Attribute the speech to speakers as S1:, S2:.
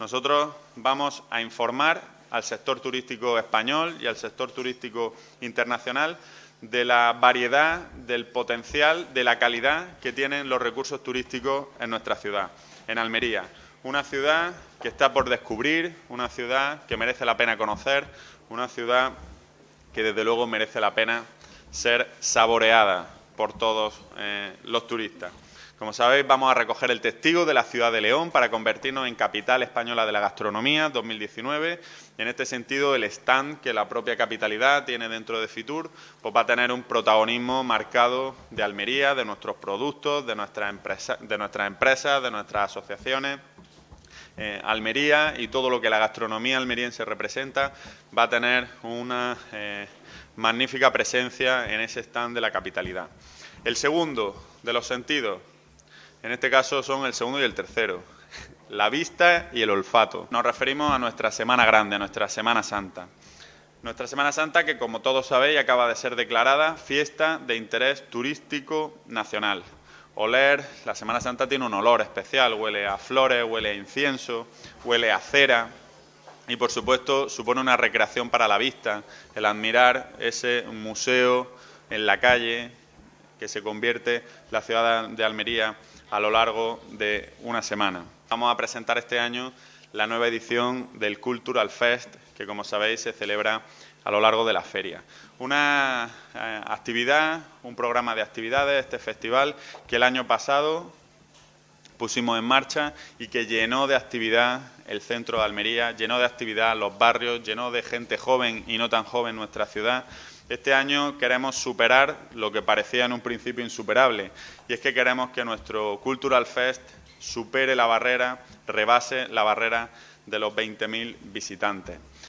S1: Nosotros vamos a informar al sector turístico español y al sector turístico internacional de la variedad, del potencial, de la calidad que tienen los recursos turísticos en nuestra ciudad, en Almería. Una ciudad que está por descubrir, una ciudad que merece la pena conocer, una ciudad que desde luego merece la pena ser saboreada por todos los turistas. Como sabéis, vamos a recoger el testigo de la ciudad de León para convertirnos en capital española de la gastronomía 2019. Y en este sentido, el stand que la propia capitalidad tiene dentro de Fitur pues va a tener un protagonismo marcado de Almería, de nuestros productos, de nuestras empresas, de nuestras asociaciones. Almería y todo lo que la gastronomía almeriense representa va a tener una magnífica presencia en ese stand de la capitalidad. El segundo de los sentidos, en este caso son el segundo y el tercero, la vista y el olfato. Nos referimos a nuestra Semana Grande, a nuestra Semana Santa. Nuestra Semana Santa que, como todos sabéis, acaba de ser declarada fiesta de interés turístico nacional. Oler, la Semana Santa tiene un olor especial, huele a flores, huele a incienso, huele a cera y, por supuesto, supone una recreación para la vista, el admirar ese museo en la calle que se convierte la ciudad de Almería a lo largo de una semana. Vamos a presentar este año la nueva edición del Cultural Fest, que como sabéis se celebra a lo largo de la feria. Una actividad, un programa de actividades, este festival, que el año pasado pusimos en marcha y que llenó de actividad el centro de Almería, llenó de actividad los barrios, llenó de gente joven y no tan joven nuestra ciudad. Este año queremos superar lo que parecía en un principio insuperable, y es que queremos que nuestro Cultural Fest supere la barrera, rebase la barrera de los 20.000 visitantes.